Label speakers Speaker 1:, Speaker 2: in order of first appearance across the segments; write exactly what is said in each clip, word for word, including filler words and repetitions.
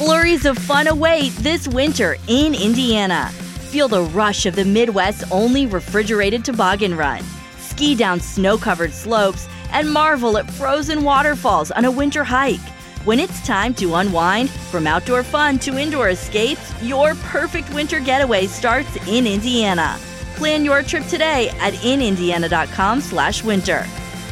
Speaker 1: Flurries of fun await this winter in Indiana. Feel the rush of the Midwest's only refrigerated toboggan run. Ski down snow-covered slopes and marvel at frozen waterfalls on a winter hike. When it's time to unwind, from outdoor fun to indoor escapes, your perfect winter getaway starts in Indiana. Plan your trip today at in indiana dot com slash winter.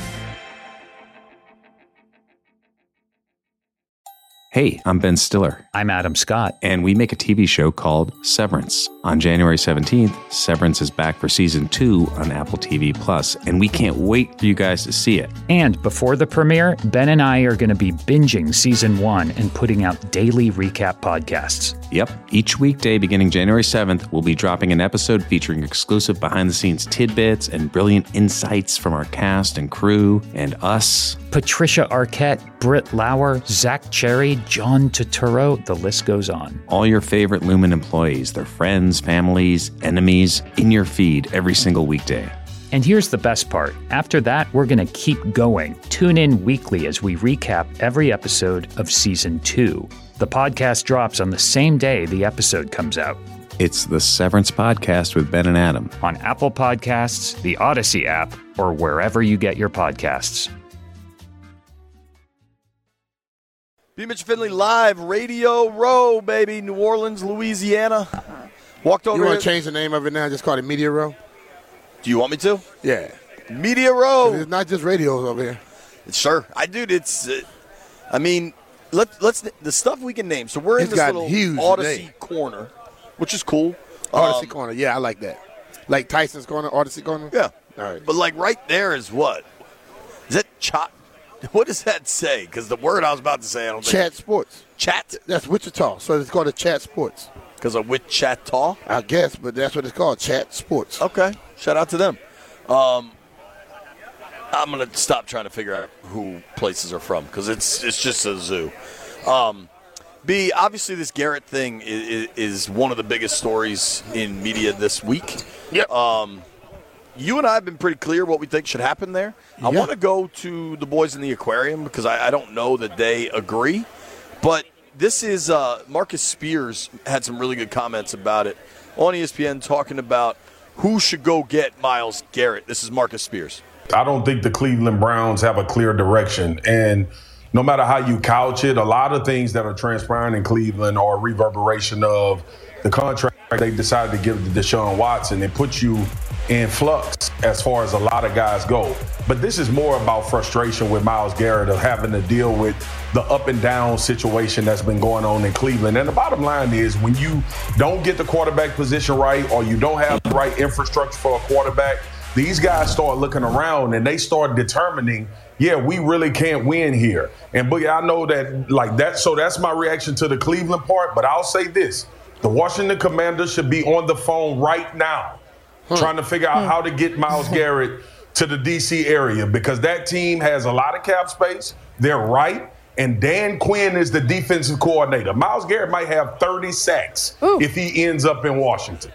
Speaker 2: Hey, I'm Ben Stiller.
Speaker 3: I'm Adam Scott.
Speaker 2: And we make a T V show called Severance. On January seventeenth, Severance is back for season two on Apple T V Plus, and we can't wait for you guys to see it.
Speaker 3: And before the premiere, Ben and I are going to be binging season one and putting out daily recap podcasts.
Speaker 2: Yep. Each weekday beginning January seventh, we'll be dropping an episode featuring exclusive behind-the-scenes tidbits and brilliant insights from our cast and crew and us.
Speaker 3: Patricia Arquette, Britt Lauer, Zach Cherry, John Turturro, the list goes on.
Speaker 2: All your favorite Lumen employees, their friends, families, enemies, in your feed every single weekday.
Speaker 3: And here's the best part. After that, we're going to keep going. Tune in weekly as we recap every episode of season two. The podcast drops on the same day the episode comes out.
Speaker 2: It's the Severance Podcast with Ben and Adam.
Speaker 3: On Apple Podcasts, the Odyssey app, or wherever you get your podcasts.
Speaker 4: B. Mitch Finley live, Radio Row, baby, New Orleans, Louisiana. Walked over
Speaker 5: You want
Speaker 4: here.
Speaker 5: to change the name of it now? Just call it Media Row?
Speaker 4: Do you want me to?
Speaker 5: Yeah.
Speaker 4: Media Row.
Speaker 5: It's not just radios over here.
Speaker 4: Sure. I dude, it's, uh, I mean, let, let's, the stuff we can name. So we're in
Speaker 5: It's
Speaker 4: this
Speaker 5: got
Speaker 4: little
Speaker 5: huge
Speaker 4: Odyssey
Speaker 5: name.
Speaker 4: corner, which is cool.
Speaker 5: Odyssey
Speaker 4: Um,
Speaker 5: Corner. Yeah, I like that. Like Tyson's Corner, Odyssey Corner?
Speaker 4: Yeah.
Speaker 5: All right.
Speaker 4: But like right there is what? Is that chat? What does that say? Because the word I was about to say, I don't think.
Speaker 5: Chat Sports.
Speaker 4: Chat?
Speaker 5: That's Wichita, so it's called a Chat Sports.
Speaker 4: Because of Wichita?
Speaker 5: I guess, but that's what it's called, Chat Sports.
Speaker 4: Okay. Shout out to them. Um, I'm going to stop trying to figure out who places are from because it's it's just a zoo. Um, B, obviously this Garrett thing is, is one of the biggest stories in media this week.
Speaker 5: Yep.
Speaker 4: Um, you and I have been pretty clear what we think should happen there. I
Speaker 5: Yeah.
Speaker 4: want to go to the boys in the aquarium because I, I don't know that they agree. But this is uh, Marcus Spears had some really good comments about it on E S P N talking about who should go get Myles Garrett. This is Marcus Spears.
Speaker 6: I don't think the Cleveland Browns have a clear direction. And no matter how you couch it, a lot of things that are transpiring in Cleveland are a reverberation of the contract they decided to give to Deshaun Watson. It puts you in flux as far as a lot of guys go. But this is more about frustration with Myles Garrett of having to deal with the up and down situation that's been going on in Cleveland. And the bottom line is when you don't get the quarterback position right or you don't have the right infrastructure for a quarterback, these guys start looking around and they start determining, yeah, we really can't win here. And Boogie, I know that like that. So that's my reaction to the Cleveland part. But I'll say this. The Washington Commanders should be on the phone right now hmm. trying to figure out hmm. how to get Myles Garrett to the D C area because that team has a lot of cap space. They're right. And Dan Quinn is the defensive coordinator. Myles Garrett might have thirty sacks Ooh. if he ends up in Washington.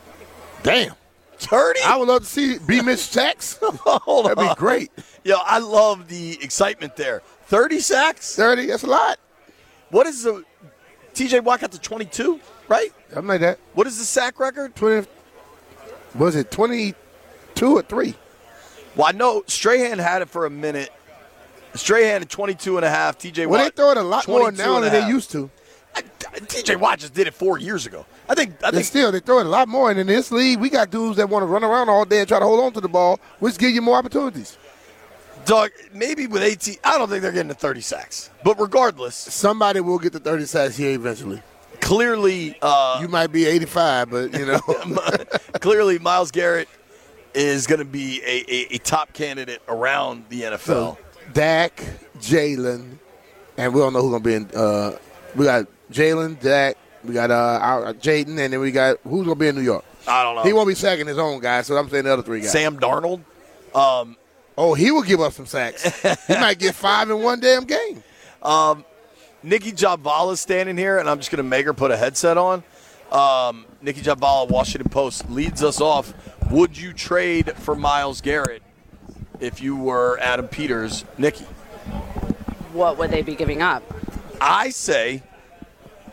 Speaker 5: Damn.
Speaker 4: thirty?
Speaker 5: I would love to see B. Mitch sacks.
Speaker 4: Hold
Speaker 5: That'd
Speaker 4: on.
Speaker 5: be great.
Speaker 4: Yo, I love the excitement there. thirty sacks?
Speaker 5: thirty, that's a lot.
Speaker 4: What is the – T J Watt got to twenty-two, right?
Speaker 5: Something like that.
Speaker 4: What is the sack record?
Speaker 5: twenty. Was it twenty-two or three?
Speaker 4: Well, I know Strahan had it for a minute. Strahan at twenty-two and a half. T J Watt.
Speaker 5: Well, they throw it a lot more now than they used to.
Speaker 4: T J Watt just did it four years ago. I think. I
Speaker 5: And
Speaker 4: think
Speaker 5: still, they throw it a lot more. And in this league, we got dudes that want to run around all day and try to hold on to the ball, which give you more opportunities.
Speaker 4: Doug, maybe with eighteen, I don't think they're getting to thirty sacks. But regardless,
Speaker 5: somebody will get the thirty sacks here eventually.
Speaker 4: Clearly, uh,
Speaker 5: you might be eighty-five, but you know,
Speaker 4: clearly, Myles Garrett is going to be a, a, a top candidate around the N F L.
Speaker 5: So, Dak, Jalen, and we don't know who's going to be in. Uh, we got Jalen, Dak, we got uh, our, Jaden, and then we got who's going to be in New York.
Speaker 4: I don't know.
Speaker 5: He won't be sacking his own guys, so I'm saying the other three guys.
Speaker 4: Sam Darnold. Um,
Speaker 5: oh, he will give up some sacks. He might get five in one damn game.
Speaker 4: Um, Nikki Jhabvala standing here, and I'm just going to make her put a headset on. Um, Nikki Jhabvala, Washington Post, leads us off. Would you trade for Myles Garrett if you were Adam Peters? Nikki.
Speaker 7: What would they be giving up?
Speaker 4: I say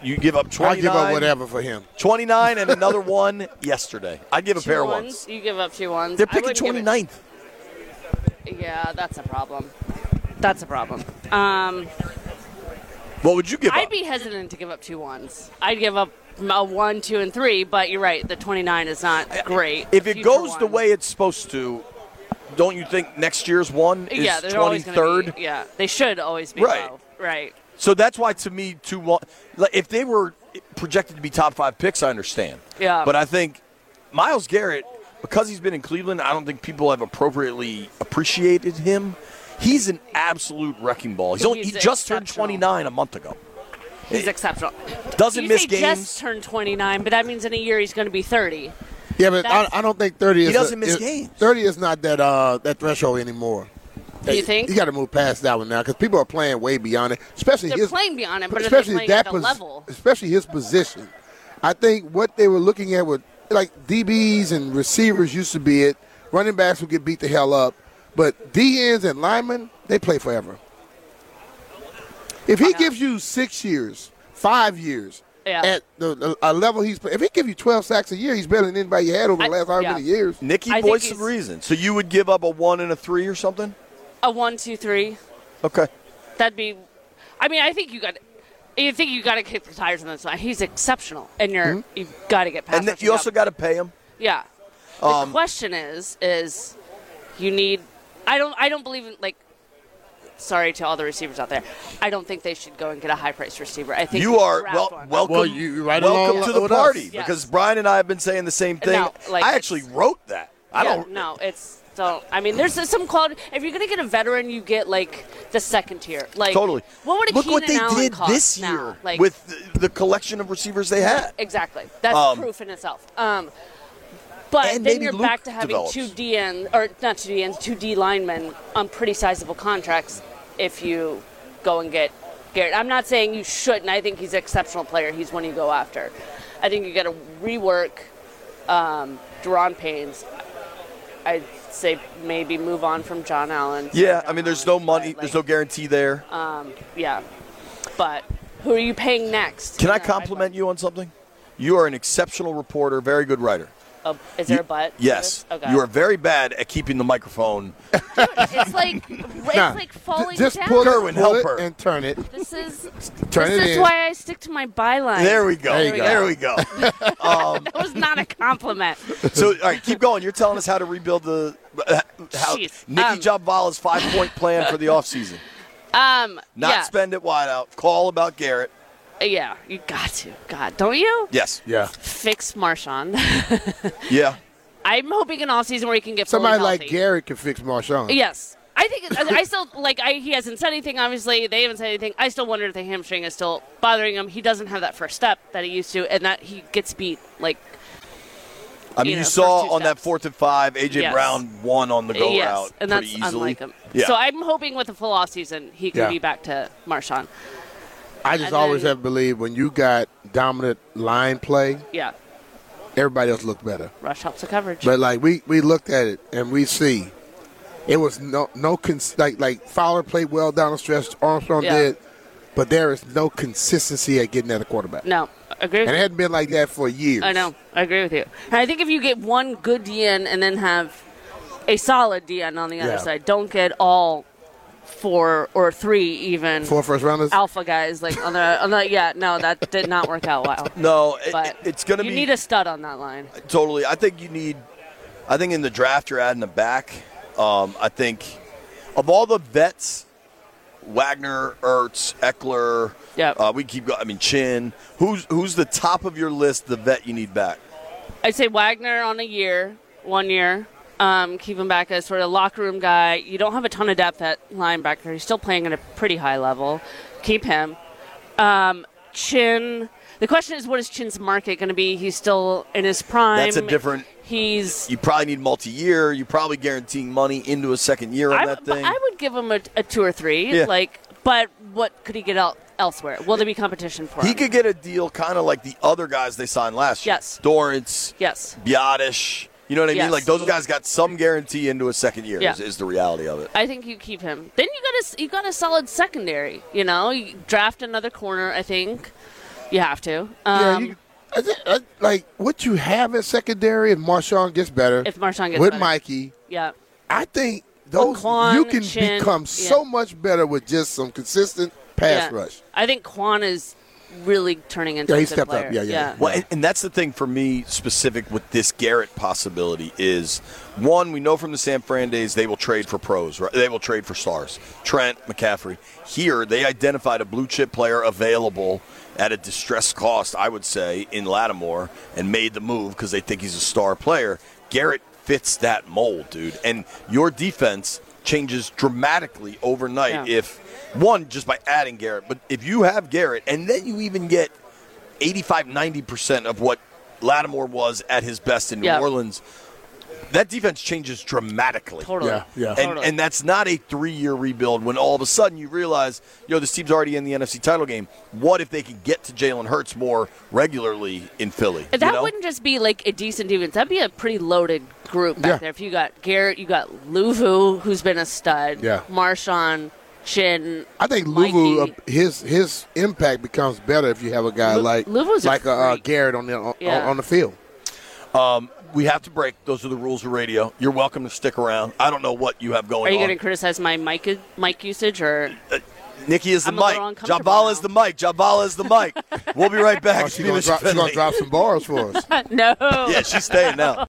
Speaker 4: You give up
Speaker 5: I'll
Speaker 4: twenty-nine.
Speaker 5: give up whatever for him.
Speaker 4: twenty-nine and another one yesterday. I'd give a
Speaker 7: Two
Speaker 4: pair of
Speaker 7: ones.
Speaker 4: ones.
Speaker 7: You give up two ones.
Speaker 4: They're
Speaker 7: I
Speaker 4: picking
Speaker 7: wouldn't give it-
Speaker 4: twenty-ninth.
Speaker 7: Yeah, that's a problem. That's a problem. Um,
Speaker 4: What would you give
Speaker 7: I'd
Speaker 4: up?
Speaker 7: be hesitant to give up two ones. I'd give up a one, two, and three, but you're right. The twenty-nine is not great.
Speaker 4: If it
Speaker 7: Future
Speaker 4: goes the
Speaker 7: one.
Speaker 4: way it's supposed to, don't you think next year's one is
Speaker 7: yeah, they're always gonna
Speaker 4: twenty-third?
Speaker 7: be- Yeah, they should always be
Speaker 4: Right.
Speaker 7: low. Right.
Speaker 4: So that's why, to me, two one. Like, if they were projected to be top five picks, I understand.
Speaker 7: Yeah.
Speaker 4: But I think Myles Garrett, because he's been in Cleveland, I don't think people have appropriately appreciated him. He's an absolute wrecking ball. He's only,
Speaker 7: He's
Speaker 4: he just turned
Speaker 7: exceptional.
Speaker 4: twenty-nine a month ago.
Speaker 7: He's exceptional.
Speaker 4: Doesn't
Speaker 7: you
Speaker 4: miss
Speaker 7: say
Speaker 4: games.
Speaker 7: just turned twenty-nine, but that means in a year he's going to be thirty.
Speaker 5: Yeah, but I,
Speaker 7: That's-
Speaker 5: I don't think thirty is.
Speaker 4: He doesn't
Speaker 5: a-
Speaker 4: miss
Speaker 5: is-
Speaker 4: games.
Speaker 5: thirty is not that uh, that threshold anymore.
Speaker 7: Do you think?
Speaker 5: You got to move past that one now because people are playing way beyond it, especially
Speaker 7: They're
Speaker 5: his
Speaker 7: playing beyond it, but are they
Speaker 5: especially
Speaker 7: playing
Speaker 5: that
Speaker 7: at a
Speaker 5: pos-
Speaker 7: level?
Speaker 5: especially his position. I think what they were looking at with like D Bs and receivers used to be it. Running backs would get beat the hell up, but D Ns and linemen they play forever. If he
Speaker 7: Yeah.
Speaker 5: gives you six years, five years.
Speaker 7: Yeah.
Speaker 5: At the, the a level he's, if he give you twelve sacks a year, he's better than anybody you had over the
Speaker 7: I-
Speaker 5: last however
Speaker 7: yeah.
Speaker 5: many years.
Speaker 4: Nicky
Speaker 7: I think
Speaker 4: voiced some
Speaker 7: he's-
Speaker 4: reason. So you would give up a one and a three or something?
Speaker 7: A one, two, three.
Speaker 4: Okay.
Speaker 7: That'd be. I mean, I think you got. You think you got to kick the tires on this one. He's exceptional, and you're you've got to get past.
Speaker 4: And then
Speaker 7: that
Speaker 4: you also
Speaker 7: job.
Speaker 4: got to pay him.
Speaker 7: Yeah. The
Speaker 4: Um,
Speaker 7: question is, is you need. I don't. I don't believe in like. Sorry to all the receivers out there. I don't think they should go and get a high-priced receiver. I think
Speaker 4: You are
Speaker 7: draft
Speaker 4: well,
Speaker 7: one.
Speaker 4: welcome.
Speaker 5: Well, you- you're right
Speaker 4: welcome
Speaker 5: along
Speaker 4: to the
Speaker 5: with us.
Speaker 4: party
Speaker 7: Yes.
Speaker 4: because Brian and I have been saying the same thing.
Speaker 7: No, like,
Speaker 4: I actually
Speaker 7: it's-
Speaker 4: wrote that. I
Speaker 7: Yeah,
Speaker 4: don't.
Speaker 7: No, it's don't. I mean, there's some quality. If you're gonna get a veteran, you get like the second tier. Like
Speaker 4: Totally.
Speaker 7: What would a
Speaker 4: Look
Speaker 7: Keenan
Speaker 4: what they
Speaker 7: Allen
Speaker 4: did
Speaker 7: cost
Speaker 4: this
Speaker 7: now?
Speaker 4: year
Speaker 7: Like,
Speaker 4: with the, the collection of receivers they had.
Speaker 7: exactly. That's
Speaker 4: Um,
Speaker 7: proof in itself. Um, but
Speaker 4: and
Speaker 7: then
Speaker 4: maybe
Speaker 7: you're
Speaker 4: Luke
Speaker 7: back to having
Speaker 4: develops.
Speaker 7: two D N or not two D Ns, two D linemen on pretty sizable contracts. If you go and get Garrett, I'm not saying you shouldn't. I think he's an exceptional player. He's one you go after. I think you got to rework um, Deron Paynes. I'd say maybe move on from John Allen.
Speaker 4: Yeah,
Speaker 7: John
Speaker 4: I mean, there's
Speaker 7: Allen,
Speaker 4: no money,
Speaker 7: but,
Speaker 4: there's
Speaker 7: like,
Speaker 4: no guarantee there.
Speaker 7: Yeah, but who are you paying next?
Speaker 4: Can I
Speaker 7: Yeah, I'd
Speaker 4: compliment
Speaker 7: like-
Speaker 4: you on something? You are an exceptional reporter, very good writer.
Speaker 7: Oh, is there
Speaker 4: You-
Speaker 7: a but? to
Speaker 4: Yes.
Speaker 7: this? Okay.
Speaker 4: You are very bad at keeping the microphone.
Speaker 7: It's like it's
Speaker 5: Nah,
Speaker 7: like falling
Speaker 5: just
Speaker 7: down.
Speaker 5: pull it,
Speaker 4: Kerwin,
Speaker 5: pull
Speaker 4: help
Speaker 5: it
Speaker 4: her.
Speaker 5: and turn it.
Speaker 7: This is
Speaker 5: Turn
Speaker 7: this
Speaker 5: it
Speaker 7: is
Speaker 5: in.
Speaker 7: why I stick to my byline.
Speaker 4: There we go.
Speaker 5: There you go.
Speaker 4: There we go.
Speaker 7: That was not a compliment.
Speaker 4: So, all right, keep going. You're telling us how to rebuild the uh, how
Speaker 7: Jeez.
Speaker 4: Nicky
Speaker 7: Um,
Speaker 4: Jobvala's five-point plan for the offseason.
Speaker 7: Um,
Speaker 4: Not
Speaker 7: yeah,
Speaker 4: spend it wide out. Call about Garrett.
Speaker 7: yeah, you got to. God, don't you?
Speaker 4: Yes.
Speaker 5: Yeah.
Speaker 7: Fix Marshawn.
Speaker 4: Yeah.
Speaker 7: I'm hoping an off season where he can get fully
Speaker 5: Somebody like
Speaker 7: healthy.
Speaker 5: Garrett can fix Marshawn.
Speaker 7: Yes. I think it's- I still like I, he hasn't said anything. Obviously, they haven't said anything. I still wonder if the hamstring is still bothering him. He doesn't have that first step that he used to, and that he gets beat like
Speaker 4: I mean,
Speaker 7: You
Speaker 4: you,
Speaker 7: know,
Speaker 4: saw
Speaker 7: first two
Speaker 4: on that
Speaker 7: steps.
Speaker 4: fourth and five, A J
Speaker 7: Yes.
Speaker 4: Brown won on the go
Speaker 7: yes,
Speaker 4: route
Speaker 7: and
Speaker 4: pretty
Speaker 7: that's
Speaker 4: easily.
Speaker 7: unlike him.
Speaker 4: Yeah.
Speaker 7: So I'm hoping with a full off season he can
Speaker 5: Yeah.
Speaker 7: be back to Marshawn.
Speaker 5: I just
Speaker 7: And
Speaker 5: always
Speaker 7: then-
Speaker 5: have believed when you got dominant line play,
Speaker 7: Yeah,
Speaker 5: everybody else looked better.
Speaker 7: rush helps the coverage.
Speaker 5: But like we, we looked at it and we see, it was no no cons- like like Fowler played well down the stretch. Armstrong
Speaker 7: Yeah.
Speaker 5: did, but there is no consistency at getting at a quarterback,
Speaker 7: no, I agree. With
Speaker 5: and it
Speaker 7: you.
Speaker 5: hadn't been like that for years.
Speaker 7: I know. I agree with you. And I think if you get one good D N and then have a solid D N on the other
Speaker 5: Yeah.
Speaker 7: side, don't get all four or three even
Speaker 5: Four first rounders.
Speaker 7: alpha guys like on the on the yeah no that did not work out well.
Speaker 4: No, it,
Speaker 7: But
Speaker 4: it's going to
Speaker 7: you
Speaker 4: be
Speaker 7: need a stud on that line.
Speaker 4: totally. I think you need. I think in the draft you're adding a back. Um, I think of all the vets, Wagner, Ertz, Eckler.
Speaker 7: Yep.
Speaker 4: Uh, we keep going. I mean, Chin. Who's who's the top of your list? The vet you need back.
Speaker 7: I'd say Wagner on a year, one year. Um, keep him back as sort of locker room guy. You don't have a ton of depth at linebacker. He's still playing at a pretty high level. Keep him. Um, Chin. The question is, what is Chin's market going to be? He's still in his prime.
Speaker 4: That's a different.
Speaker 7: He's.
Speaker 4: You probably need multi-year. You're probably guaranteeing money into a second year on
Speaker 7: I,
Speaker 4: that
Speaker 7: but
Speaker 4: thing.
Speaker 7: I would give him a, a two or three.
Speaker 4: Yeah.
Speaker 7: Like, but what could he get el- elsewhere? Will there be competition for
Speaker 4: He
Speaker 7: him?
Speaker 4: could get a deal kind of like the other guys they signed last year.
Speaker 7: Yes.
Speaker 4: Dorrance,
Speaker 7: Yes.
Speaker 4: Biotish. You know what I
Speaker 7: Yes.
Speaker 4: mean? Like those guys got some guarantee into a second year.
Speaker 7: Yeah.
Speaker 4: Is, is the reality of it.
Speaker 7: I think you keep him. Then you got a you got a solid secondary. You know, you draft another corner. I think. You have to.
Speaker 5: yeah,
Speaker 7: Um,
Speaker 5: you, I think, uh, like what you have at secondary, if Marshawn gets better,
Speaker 7: if Marshawn gets
Speaker 5: with
Speaker 7: better.
Speaker 5: Mikey,
Speaker 7: Yeah.
Speaker 5: I think those
Speaker 7: Quan,
Speaker 5: you can
Speaker 7: Chin,
Speaker 5: become
Speaker 7: yeah.
Speaker 5: so much better with just some consistent pass
Speaker 7: yeah.
Speaker 5: rush.
Speaker 7: I think Quan is really turning into
Speaker 5: Yeah,
Speaker 7: a
Speaker 5: he
Speaker 7: good
Speaker 5: stepped up.
Speaker 7: player.
Speaker 5: Yeah, yeah.
Speaker 4: Well, and, and that's the thing for me specific with this Garrett possibility is, one, we know from the San Fran days they will trade for pros, right? They will trade for stars. Trent, McCaffrey. Here, they identified a blue-chip player available at a distressed cost, I would say, in Lattimore and made the move because they think he's a star player. Garrett fits that mold, dude. And your defense changes dramatically overnight
Speaker 7: Yeah.
Speaker 4: if, one, just by adding Garrett, but if you have Garrett and then you even get eighty-five, ninety percent of what Lattimore was at his best in New
Speaker 7: Yeah.
Speaker 4: Orleans, that defense changes dramatically.
Speaker 7: Totally.
Speaker 5: Yeah, yeah.
Speaker 4: And,
Speaker 7: Totally.
Speaker 4: and that's not a three-year rebuild when all of a sudden you realize, you know, this team's already in the N F C title game. What if they could get to Jalen Hurts more regularly in Philly?
Speaker 7: That
Speaker 4: you know?
Speaker 7: wouldn't just be like a decent defense. That'd be a pretty loaded group back
Speaker 5: Yeah.
Speaker 7: there. If you got Garrett, you got Luvu, who's been a stud.
Speaker 5: Yeah.
Speaker 7: Marshawn, Chin.
Speaker 5: I think
Speaker 7: Mikey.
Speaker 5: Luvu, uh, his his impact becomes better if you have a guy
Speaker 7: Lu-
Speaker 5: like
Speaker 7: Luvu's a
Speaker 5: like uh, uh,
Speaker 7: freak.
Speaker 5: Garrett on the on,
Speaker 7: Yeah.
Speaker 5: on the field.
Speaker 4: We have to break. Those are the rules of radio. You're welcome to stick around. I don't know what you have going
Speaker 7: Are you
Speaker 4: on.
Speaker 7: going to criticize my mic mic usage or?
Speaker 4: Nikki is the
Speaker 7: I'm a little
Speaker 4: mic.
Speaker 7: uncomfortable
Speaker 4: Jabal
Speaker 7: now.
Speaker 4: is the mic. Jabal is the mic. We'll be right back.
Speaker 5: Oh,
Speaker 4: It's
Speaker 5: she's gonna,
Speaker 4: Beamish
Speaker 5: drop, she gonna
Speaker 4: Finley.
Speaker 5: drop some bars for us.
Speaker 7: No.
Speaker 4: Yeah, she's staying now.